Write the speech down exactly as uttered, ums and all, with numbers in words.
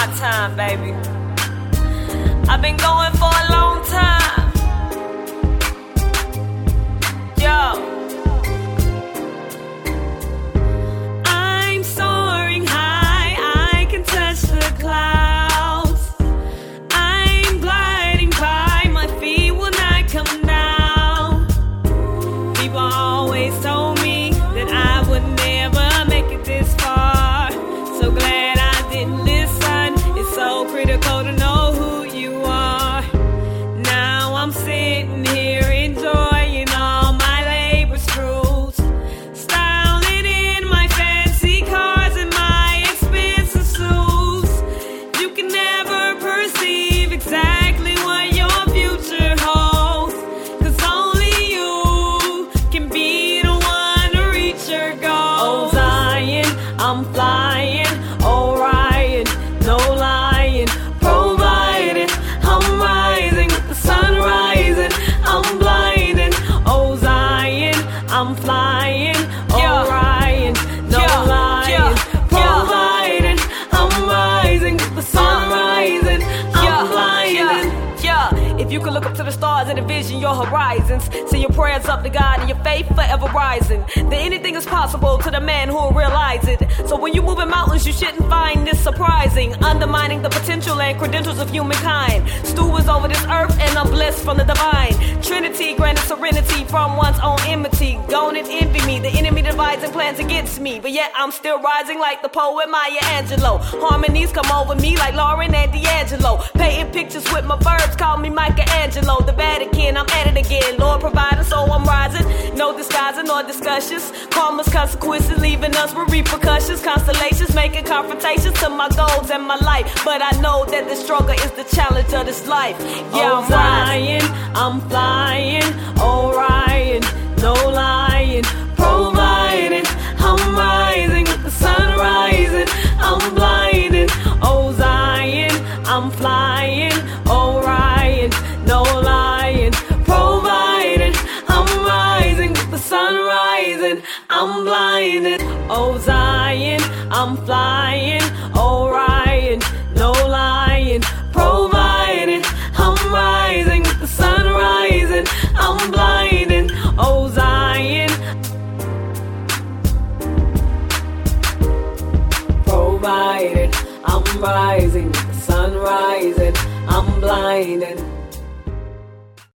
time, baby. I've been going for a long time. Yo. I'm soaring high, I can touch the clouds. I'm gliding by, my feet will not come down. People always told me that I would never make it this far. So glad I didn't listen. It's so critical to know who you are. Now I'm sitting here enjoying all my labor's fruits, styling in my fancy cars and my expensive suits. You can never perceive exactly what your future holds, 'cause only you can be the one to reach your goals. Oh Zion, I'm flying, Orion, no lying, providing, I'm rising with the sun rising, I'm blinding. Oh Zion, I'm flying, Orion, no lying, providing, I'm rising with the sun rising, I'm blinding. Yeah, if you could look up to the stars and envision your horizons, send your prayers up to God and your faith forever rising, then anything is possible to the man who will realize it. So when you move in mountains, you shouldn't find this surprising, undermining the potential and credentials of humankind. Stewards over this earth and a bliss from the divine Trinity, granted serenity from one's own enmity. Don't it envy me, the enemy divides and plans against me, but yet I'm still rising like the poet Maya Angelou. Harmonies come over me like Lauren and D'Angelo, painting pictures with my verbs, call me Michelangelo. The Vatican, I'm at it again, Lord providing, so I'm rising. No disguising nor discussions, karma's consequences leaving us with repercussions. Constellations making confrontations to my goals and my life, but I know that the struggle is the challenge of this life. Yeah, I'm flying, I'm flying, Orion, no lying, providing, I'm rising with the sun rising, I'm blinding. Oh Zion, I'm flying, Orion, no lying, providing, I'm rising with the sun rising, I'm blinded. Oh Zion, I'm flying, Orion, no lying, providing, I'm rising with the sun rising, I'm blinding. Oh Zion, providing, I'm rising with the sun rising, I'm blinding.